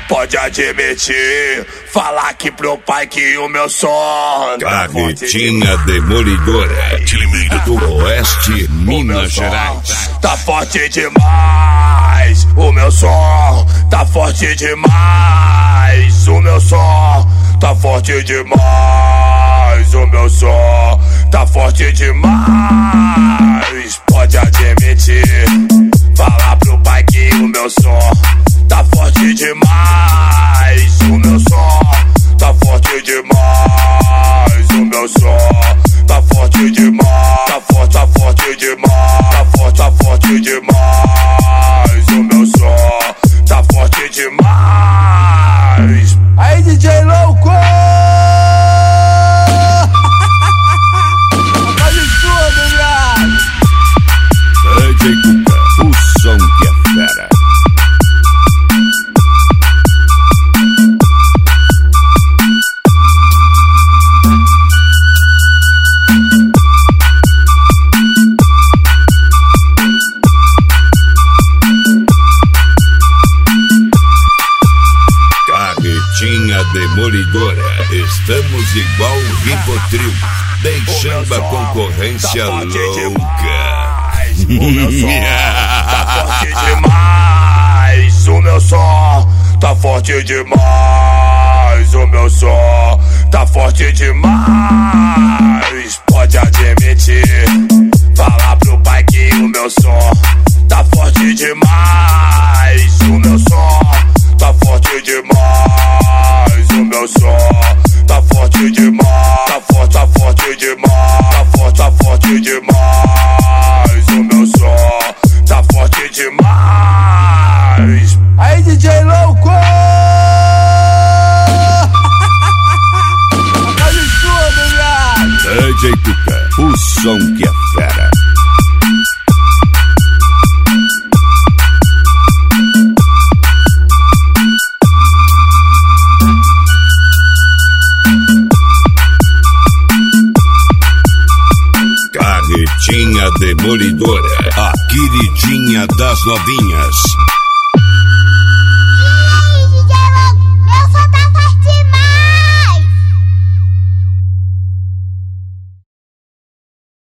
pode admitir, falar aqui pro pai que o meu som Carretinha Demolidora, de Limeira do Oeste, Minas Gerais. Tá forte demais, o meu som tá forte demais, o meu som tá forte demais, o meu som tá forte demais, pode admitir, falar pro pai que o meu som tá forte demais, o meu som tá forte demais, o meu som tá forte demais, tá forte demais, tá forte demais, o meu som tá forte demais. Aí, DJ louco! Faz tudo, viado! DJ Cuca, o som que é fera. Carretinha Demolidora, estamos igual o Ribotril, deixando a concorrência louca. O meu som tá forte demais, o meu som tá forte demais, o meu som tá forte demais, pode admitir, falar pro pai que o meu som tá forte demais, o meu som tá forte demais, o meu som tá forte demais, tá forte demais, tá forte demais, o meu som tá forte demais. Aí, DJ louco! Faz tudo, viado! DJ Cuca, o som que é fera. Carretinha Demolidora, a queridinha das novinhas.